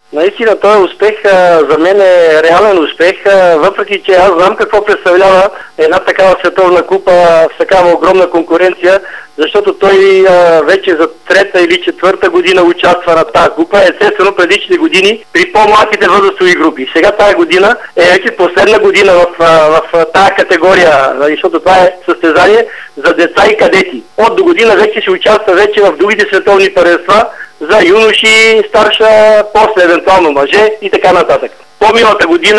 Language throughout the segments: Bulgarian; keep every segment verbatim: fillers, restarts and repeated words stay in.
Наистина, този успех а, за мен е реален успех, а, въпреки че аз знам какво представлява една такава световна купа в такава огромна конкуренция, защото той а, вече за трета или четвърта година участва на тази купа. Естествено, предишните години при по-малките възрастови групи. Сега тази година е вече последна година в, в, в тази категория, защото това е състезание за деца и кадети. От до година вече ще участва вече в другите световни първенства за юноши, старша, после евентуално мъже и така нататък. По-миналата година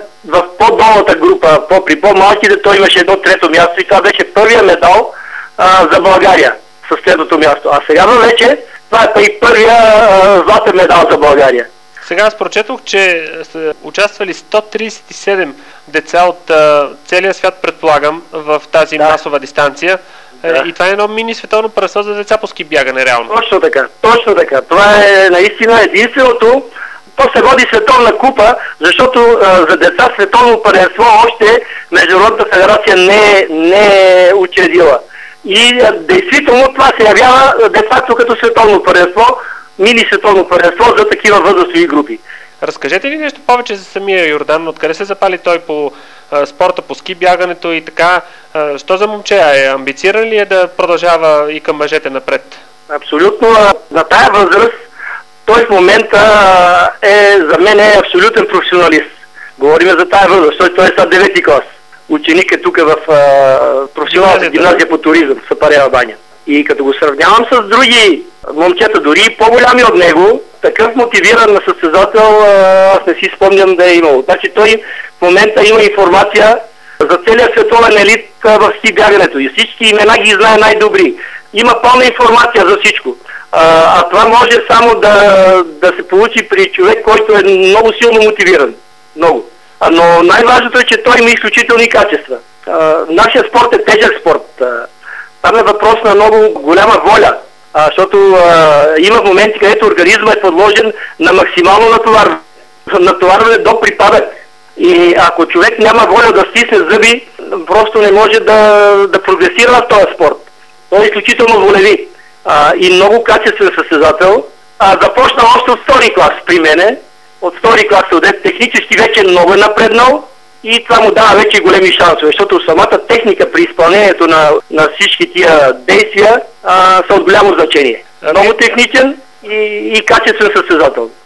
в по-долната група, по, при по-малките, той имаше едно трето място и това беше първия медал а, за България с следното място. А сега вече това е и първия а, златен медал за България. Сега аз прочетох, че са участвали сто тридесет и седем деца от а, целия свят, предполагам, в тази да. масова дистанция. Да. И това е едно мини световно първенство за деца по ски бягане, реално. Точно така, точно така. Това е наистина единственото. То се води световна купа, защото а, за деца световно първенство още Международната федерация не, не е учредила. И а, действително това се явява де-факто като световно първенство, мини световно първенство за такива възрастови групи. Разкажете ли нещо повече за самия Йордан? Откъде се запали той по а, спорта, по ски бягането и така? А, що за момче е? Амбициран ли е да продължава и към мъжете напред? Абсолютно. На тая възраст той в момента е, за мен е абсолютен професионалист. Говорим за тая възраст. Той, той е са девети клас. Ученик е тук в а, професионалната гимназия по туризъм в Сапарева баня. И като го сравнявам с други момчета, дори и по-голями от него, такъв мотивиран на състезател аз не си спомням да е имал. Значи той в момента има информация за целия световен елит в ски бягането и всички имена ги знае най-добри. Има пълна информация за всичко. А, а това може само да, да се получи при човек, който е много силно мотивиран. Много. А, но най-важното е, че той има изключителни качества. А, нашия спорт е тежък спорт. Там е въпрос на много голяма воля, а, защото а, има моменти, където организма е подложен на максимално натоварване, натоварване до припадък. И ако човек няма воля да стисне зъби, просто не може да, да прогресира в този спорт. Той е изключително волеви а, и много качествен състезател. А, започна още от втори клас при мене. От втори клас отдет технически вече много е напреднал. И това му дава вече големи шансове, защото самата техника при изпълнението на, на всички тия действия а, са от голямо значение. Много техничен и, и качествен състезател.